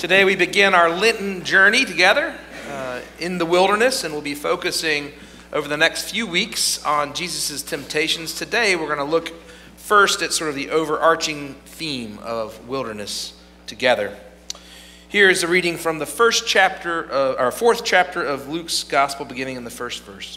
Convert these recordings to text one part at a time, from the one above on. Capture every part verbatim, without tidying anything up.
Today we begin our Lenten journey together uh, in the wilderness, and we'll be focusing over the next few weeks on Jesus' temptations. Today we're going to look first at sort of the overarching theme of wilderness together. Here is a reading from the first chapter, uh, or fourth chapter of Luke's Gospel, beginning in the first verse.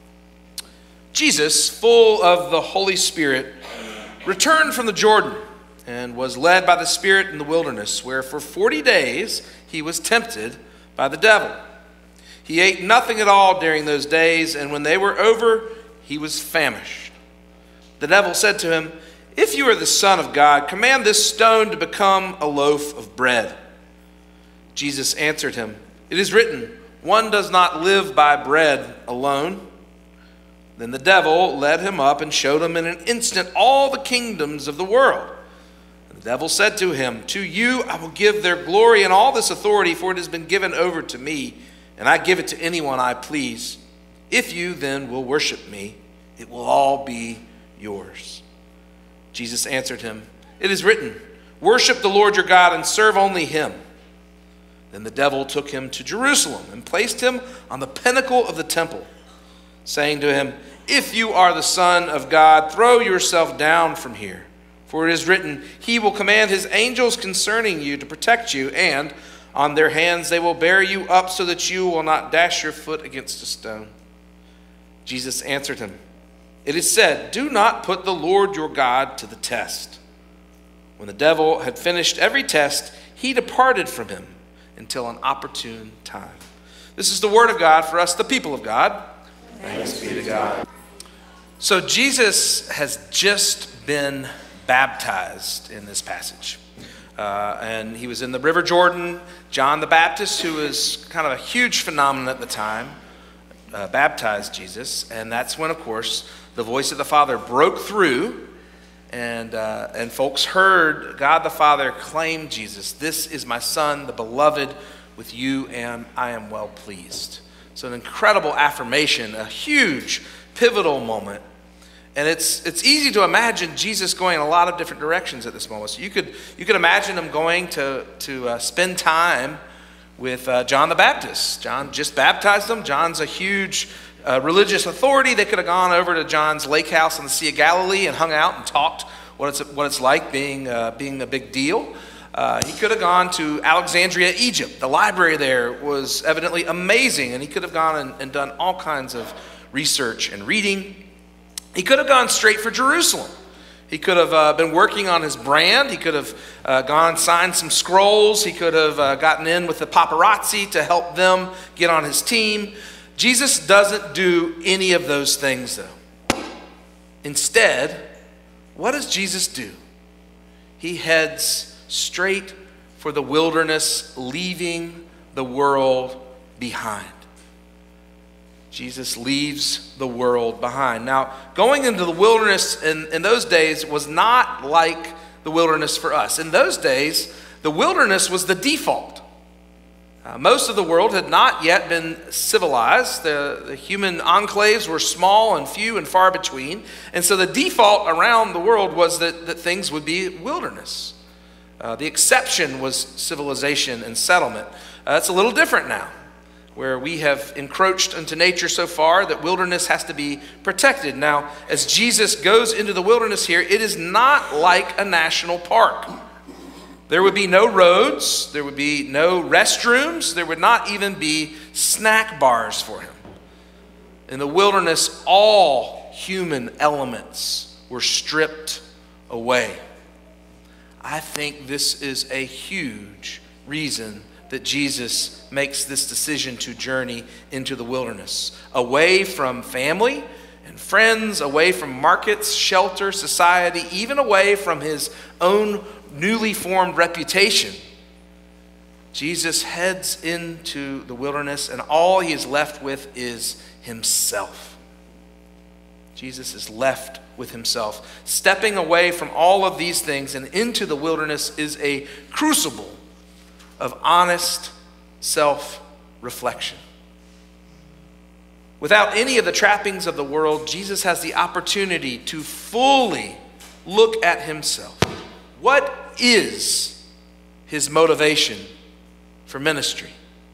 Jesus, full of the Holy Spirit, returned from the Jordan and was led by the Spirit in the wilderness, where for forty days he was tempted by the devil. He ate nothing at all during those days, and when they were over, he was famished. The devil said to him, "If you are the Son of God, command this stone to become a loaf of bread." Jesus answered him, "It is written, one does not live by bread alone." Then the devil led him up and showed him in an instant all the kingdoms of the world. The devil said to him, "To you I will give their glory and all this authority, for it has been given over to me, and I give it to anyone I please. If you then will worship me, it will all be yours." Jesus answered him, "It is written, worship the Lord your God and serve only him." Then the devil took him to Jerusalem and placed him on the pinnacle of the temple, saying to him, "If you are the Son of God, throw yourself down from here. For it is written, he will command his angels concerning you to protect you, and on their hands they will bear you up so that you will not dash your foot against a stone." Jesus answered him, "It is said, do not put the Lord your God to the test." When the devil had finished every test, he departed from him until an opportune time. This is the word of God for us, the people of God. Thanks be to God. So Jesus has just been baptized in this passage. Uh, and he was in the River Jordan. John the Baptist, who was kind of a huge phenomenon at the time, uh, baptized Jesus. And that's when, of course, the voice of the Father broke through, and, uh, and folks heard God the Father claim Jesus. "This is my Son, the beloved, with you and I am well pleased." So an incredible affirmation, a huge pivotal moment. And it's it's easy to imagine Jesus going in a lot of different directions at this moment. So you could you could imagine him going to to uh, spend time with uh, John the Baptist. John just baptized him. John's a huge uh, religious authority. They could have gone over to John's lake house on the Sea of Galilee and hung out and talked what it's what it's like being uh, being a big deal. Uh, he could have gone to Alexandria, Egypt. The library there was evidently amazing, and he could have gone and, and done all kinds of research and reading. He could have gone straight for Jerusalem. He could have uh, been working on his brand. He could have uh, gone and signed some scrolls. He could have uh, gotten in with the paparazzi to help them get on his team. Jesus doesn't do any of those things, though. Instead, what does Jesus do? He heads straight for the wilderness, leaving the world behind. Jesus leaves the world behind. Now, going into the wilderness in, in those days was not like the wilderness for us. In those days, the wilderness was the default. Uh, most of the world had not yet been civilized. The, the human enclaves were small and few and far between. And so the default around the world was that, that things would be wilderness. Uh, the exception was civilization and settlement. Uh, it's a little different now, where we have encroached into nature so far that wilderness has to be protected. Now, as Jesus goes into the wilderness here, it is not like a national park. There would be no roads, there would be no restrooms, there would not even be snack bars for him. In the wilderness, all human elements were stripped away. I think this is a huge reason that Jesus makes this decision to journey into the wilderness, away from family and friends, away from markets, shelter, society, even away from his own newly formed reputation. Jesus heads into the wilderness, and all he is left with is himself. Jesus is left with himself. Stepping away from all of these things and into the wilderness is a crucible of honest self-reflection. Without any of the trappings of the world, Jesus has the opportunity to fully look at himself. What is his motivation for ministry?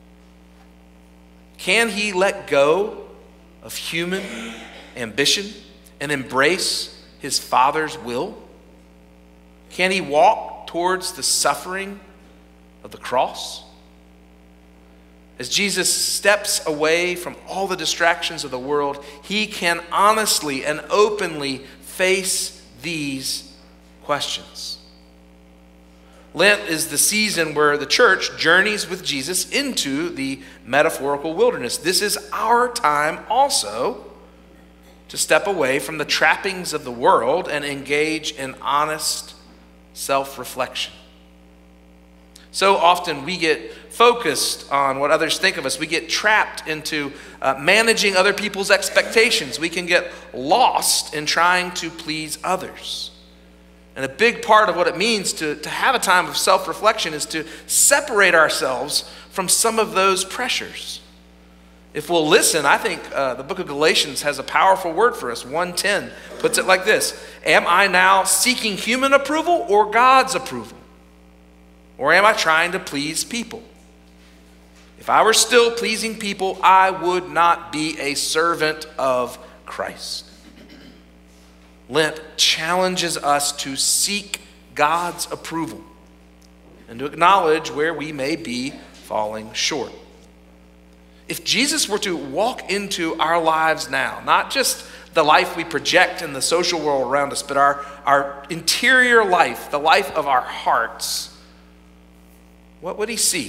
Can he let go of human ambition and embrace his Father's will? Can he walk towards the suffering of the cross? As Jesus steps away from all the distractions of the world, he can honestly and openly face these questions. Lent is the season where the church journeys with Jesus into the metaphorical wilderness. This is our time also to step away from the trappings of the world and engage in honest self-reflection. So often we get focused on what others think of us. We get trapped into uh, managing other people's expectations. We can get lost in trying to please others. And a big part of what it means to, to have a time of self-reflection is to separate ourselves from some of those pressures. If we'll listen, I think uh, the book of Galatians has a powerful word for us. one ten puts it like this: am I now seeking human approval or God's approval? Or am I trying to please people? If I were still pleasing people, I would not be a servant of Christ. Lent challenges us to seek God's approval and to acknowledge where we may be falling short. If Jesus were to walk into our lives now, not just the life we project in the social world around us, but our, our interior life, the life of our hearts, what would he see?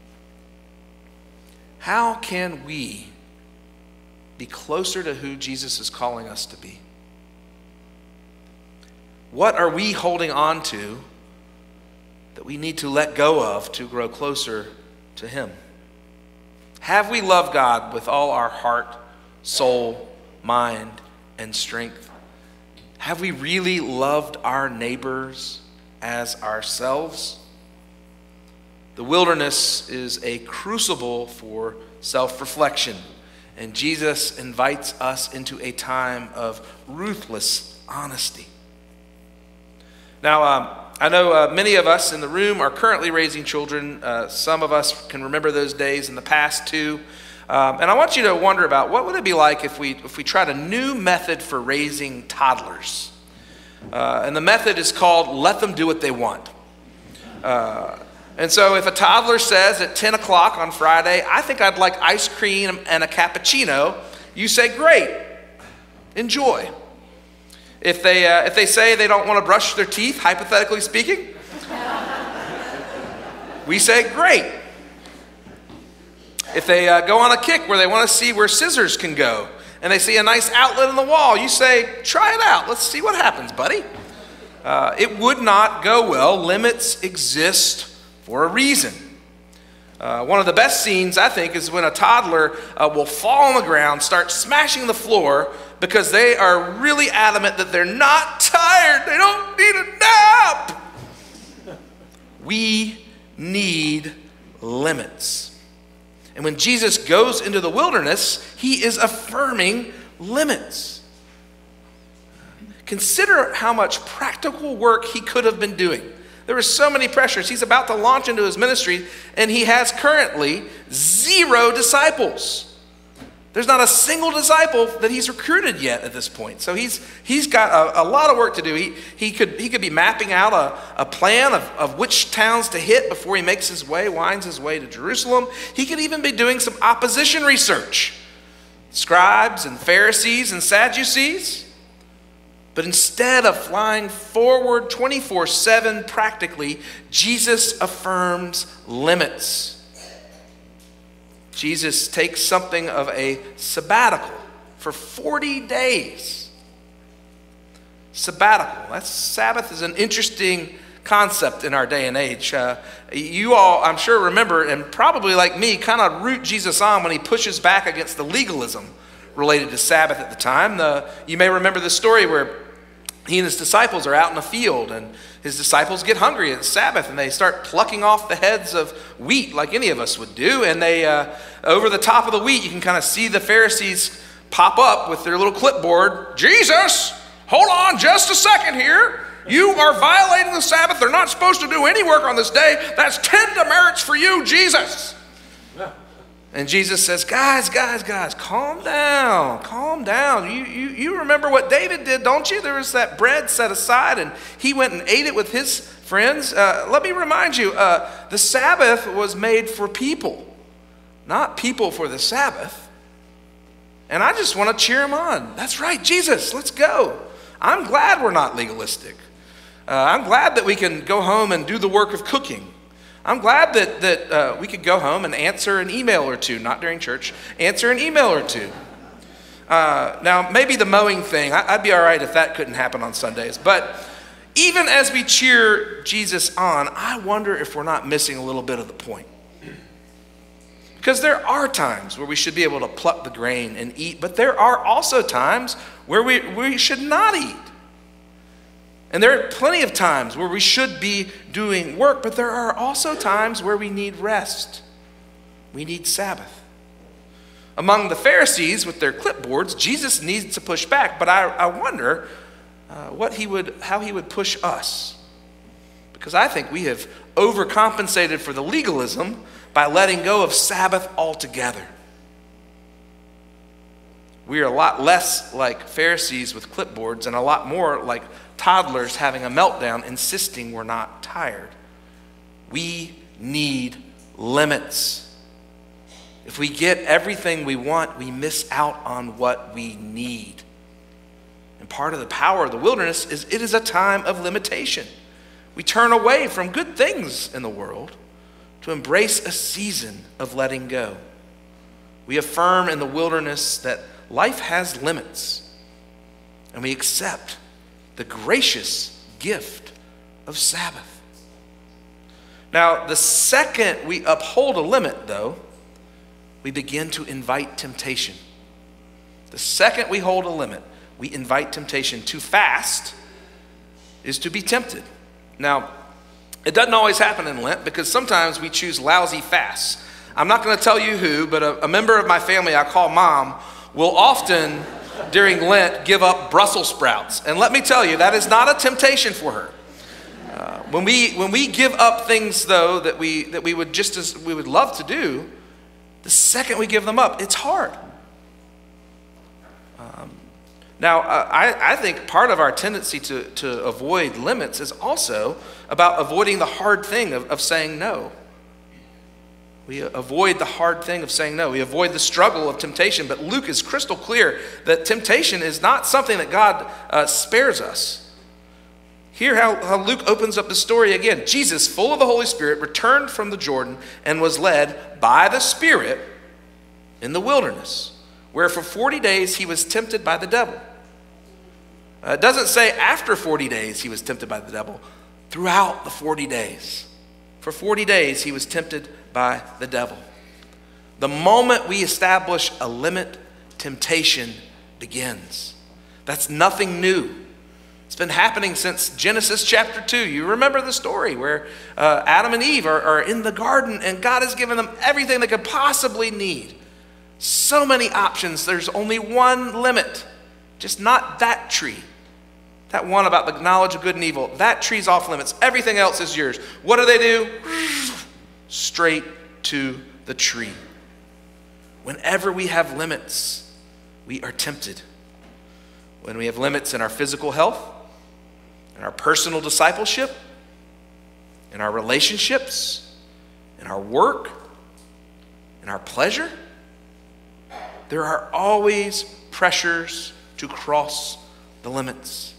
How can we be closer to who Jesus is calling us to be? What are we holding on to that we need to let go of to grow closer to him? Have we loved God with all our heart, soul, mind, and strength? Have we really loved our neighbors as ourselves? The wilderness is a crucible for self-reflection, and Jesus invites us into a time of ruthless honesty. Now, um, I know uh, many of us in the room are currently raising children. Uh, some of us can remember those days in the past too. Um, and I want you to wonder about what would it be like if we if we tried a new method for raising toddlers. Uh, and the method is called let them do what they want. Uh, and so if a toddler says at ten o'clock on Friday, I think I'd like ice cream and a cappuccino, you say, great, enjoy. If they, uh, if they say they don't want to brush their teeth, hypothetically speaking, we say, great. If they uh, go on a kick where they want to see where scissors can go, and they see a nice outlet in the wall, you say, try it out. Let's see what happens, buddy. Uh, it would not go well. Limits exist for a reason. Uh, one of the best scenes, I think, is when a toddler uh, will fall on the ground, start smashing the floor, because they are really adamant that they're not tired. They don't need a nap. We need limits. And when Jesus goes into the wilderness, he is affirming limits. Consider how much practical work he could have been doing. There were so many pressures. He's about to launch into his ministry, and he has currently zero disciples. There's not a single disciple that he's recruited yet at this point. So he's he's got a, a lot of work to do. He he could he could be mapping out a, a plan of, of which towns to hit before he makes his way, winds his way to Jerusalem. He could even be doing some opposition research. Scribes and Pharisees and Sadducees. But instead of flying forward twenty-four seven practically, Jesus affirms limits. Jesus takes something of a sabbatical for forty days. Sabbatical. That's, Sabbath is an interesting concept in our day and age. Uh, you all, I'm sure, remember, and probably like me, kind of root Jesus on when he pushes back against the legalism related to Sabbath at the time. The, you may remember the story where he and his disciples are out in a field, and his disciples get hungry at Sabbath, and they start plucking off the heads of wheat like any of us would do. And they, uh, over the top of the wheat, you can kind of see the Pharisees pop up with their little clipboard. Jesus, hold on just a second here. You are violating the Sabbath. They're not supposed to do any work on this day. That's ten demerits for you, Jesus. And Jesus says, guys, guys, guys, calm down, calm down. You, you, you remember what David did, don't you? There was that bread set aside, and he went and ate it with his friends. Uh, let me remind you, uh, the Sabbath was made for people, not people for the Sabbath. And I just want to cheer him on. That's right, Jesus, let's go. I'm glad we're not legalistic. Uh, I'm glad that we can go home and do the work of cooking. I'm glad that, that uh, we could go home and answer an email or two, not during church, answer an email or two. Uh, now, maybe the mowing thing, I, I'd be all right if that couldn't happen on Sundays. But even as we cheer Jesus on, I wonder if we're not missing a little bit of the point. Because there are times where we should be able to pluck the grain and eat, but there are also times where we, we should not eat. And there are plenty of times where we should be doing work, but there are also times where we need rest. We need Sabbath. Among the Pharisees with their clipboards, Jesus needs to push back, but I, I wonder uh, what he would, how he would push us. Because I think we have overcompensated for the legalism by letting go of Sabbath altogether. We are a lot less like Pharisees with clipboards and a lot more like toddlers having a meltdown, insisting we're not tired. We need limits. If we get everything we want, we miss out on what we need. And part of the power of the wilderness is it is a time of limitation. We turn away from good things in the world to embrace a season of letting go. We affirm in the wilderness that life has limits, and we accept the gracious gift of Sabbath. Now, the second we uphold a limit, though, we begin to invite temptation. The second we hold a limit, we invite temptation. To fast is to be tempted. Now, it doesn't always happen in Lent because sometimes we choose lousy fasts. I'm not going to tell you who, but a, a member of my family I call Mom will often during Lent give up Brussels sprouts. And let me tell you, that is not a temptation for her. Uh, when we when we give up things, though, that we that we would just as we would love to do, the second we give them up, it's hard. Um, now, uh, I, I think part of our tendency to, to avoid limits is also about avoiding the hard thing of, of saying no. We avoid the hard thing of saying no. We avoid the struggle of temptation. But Luke is crystal clear that temptation is not something that God uh, spares us. Hear how, how Luke opens up the story again. Jesus, full of the Holy Spirit, returned from the Jordan and was led by the Spirit in the wilderness, where for forty days he was tempted by the devil. Uh, it doesn't say after forty days he was tempted by the devil. Throughout the forty days. For forty days he was tempted by the devil. The moment we establish a limit, temptation begins. That's nothing new. It's been happening since Genesis chapter two. You remember the story where uh, Adam and Eve are, are in the garden and God has given them everything they could possibly need. So many options. There's only one limit. Just not that tree. That one about the knowledge of good and evil. That tree's off limits. Everything else is yours. What do they do? Straight to the tree. Whenever we have limits, we are tempted. When we have limits in our physical health, in our personal discipleship, in our relationships, in our work, in our pleasure, there are always pressures to cross the limits.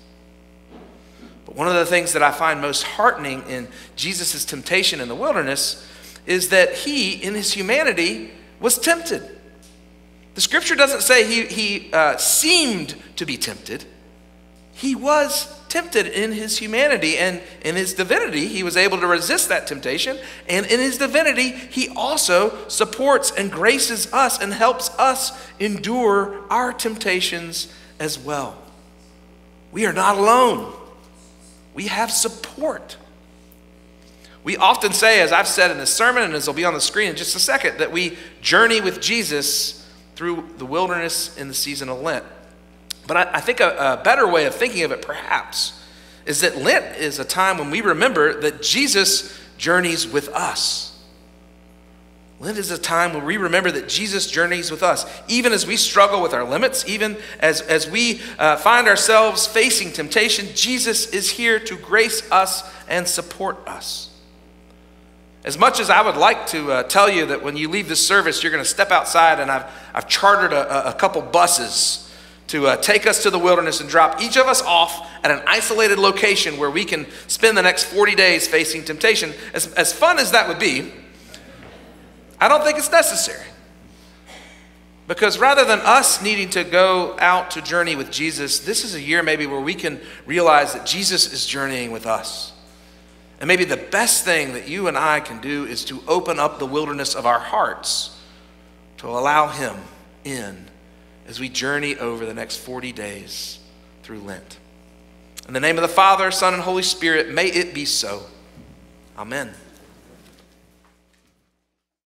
But one of the things that I find most heartening in Jesus' temptation in the wilderness is that he, in his humanity, was tempted. The scripture doesn't say he, he uh, seemed to be tempted. He was tempted in his humanity, and in his divinity, he was able to resist that temptation. And in his divinity, he also supports and graces us and helps us endure our temptations as well. We are not alone. We have support. We often say, as I've said in this sermon, and as will be on the screen in just a second, that we journey with Jesus through the wilderness in the season of Lent. But I, I think a, a better way of thinking of it, perhaps, is that Lent is a time when we remember that Jesus journeys with us. Lent is a time where we remember that Jesus journeys with us, even as we struggle with our limits, even as, as we uh, find ourselves facing temptation. Jesus is here to grace us and support us. As much as I would like to uh, tell you that when you leave this service, you're going to step outside, and I've, I've chartered a, a couple buses to uh, take us to the wilderness and drop each of us off at an isolated location where we can spend the next forty days facing temptation. As, as fun as that would be, I don't think it's necessary. Because rather than us needing to go out to journey with Jesus, this is a year maybe where we can realize that Jesus is journeying with us. And maybe the best thing that you and I can do is to open up the wilderness of our hearts to allow him in as we journey over the next forty days through Lent. In the name of the Father, Son, and Holy Spirit, may it be so. Amen.